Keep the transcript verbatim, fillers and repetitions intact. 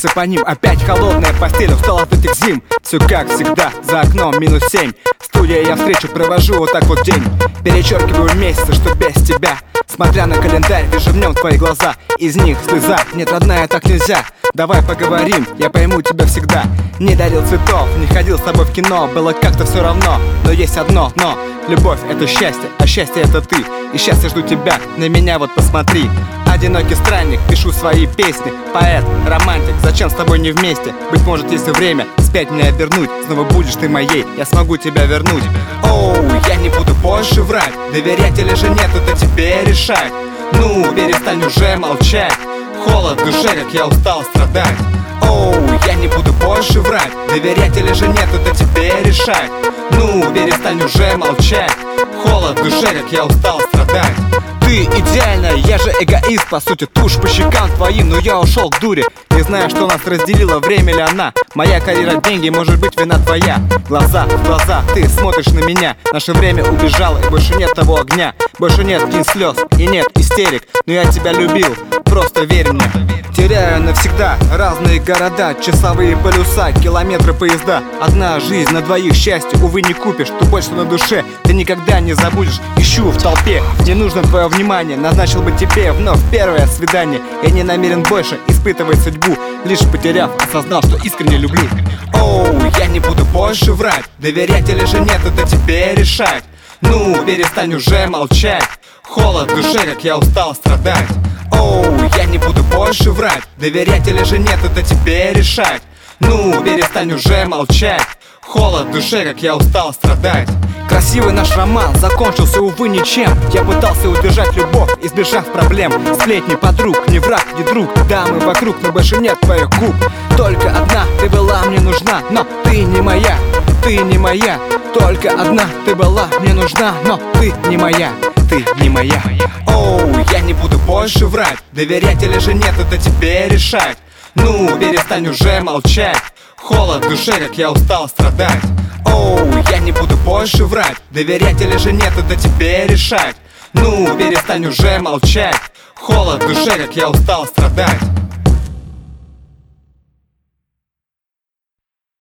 скучаешься по ним. Опять холодная постель, устал от этих зим. Все как всегда, за окном минус семь. Студия, я встречу провожу вот так вот день. Перечеркиваю месяцы, что без тебя. Смотря на календарь, вижу в нем твои глаза. Из них слеза, нет, родная, так нельзя. Давай поговорим, я пойму тебя всегда. Не дарил цветов, не ходил с тобой в кино. Было как-то все равно, но есть одно но. Любовь — это счастье, а счастье — это ты. И счастье жду тебя, на меня вот посмотри. Одинокий странник, пишу свои песни. Поэт, романтик, зачем с тобой не вместе? Быть может, если время спять меня вернуть, снова будешь ты моей, я смогу тебя вернуть. Оу, я не буду больше врать. Доверять или же нет, это тебе решать. Ну, перестань уже молчать. Холод в душе, как я устал страдать. Оу, я не буду больше врать. Доверять или же нет, это тебе решать. Ну, перестань уже молчать. Холод в душе, как я устал страдать. Ты идеальная, я же эгоист, по сути. Тушь по щекам твоим, но я ушел к дуре. Не знаю, что нас разделило, время ли она. Моя карьера, деньги, может быть, вина твоя. Глаза в глаза, ты смотришь на меня. Наше время убежало, и больше нет того огня. Больше нет ни слез, и нет истерик. Но я тебя любил, просто верь мне. Теряю навсегда разные города, часовые полюса, километры поезда. Одна жизнь на двоих, счастье, увы, не купишь. То больше на душе, ты никогда не забудешь. Ищу в толпе, мне нужно твое внимание. Назначил бы тебе вновь первое свидание. Я не намерен больше испытывать судьбу. Лишь потеряв, осознал, что искренне люблю. Оу, я не буду больше врать. Доверять или же нет, это тебе решать. Ну, перестань уже молчать. Холод в душе, как я устал страдать. Оу, я не буду больше врать. Доверять или же нет, это тебе решать. Ну, перестань уже молчать. Холод в душе, как я устал страдать. Красивый наш роман закончился, увы, ничем. Я пытался удержать любовь, избежав проблем. Сплетни подруг, не враг, не друг. Дамы вокруг, но больше нет твоих губ. Только одна ты была мне нужна, но ты не моя, ты не моя. Только одна ты была мне нужна, но ты не моя, ты не моя. Оу, я не буду больше врать. Доверять или же нет, это тебе решать. Ну, перестань уже молчать. Холод в душе, как я устал страдать. Оу, я не буду больше врать. Доверять или же нет, это тебе решать. Ну, перестань уже молчать. Холод в душе, как я устал страдать.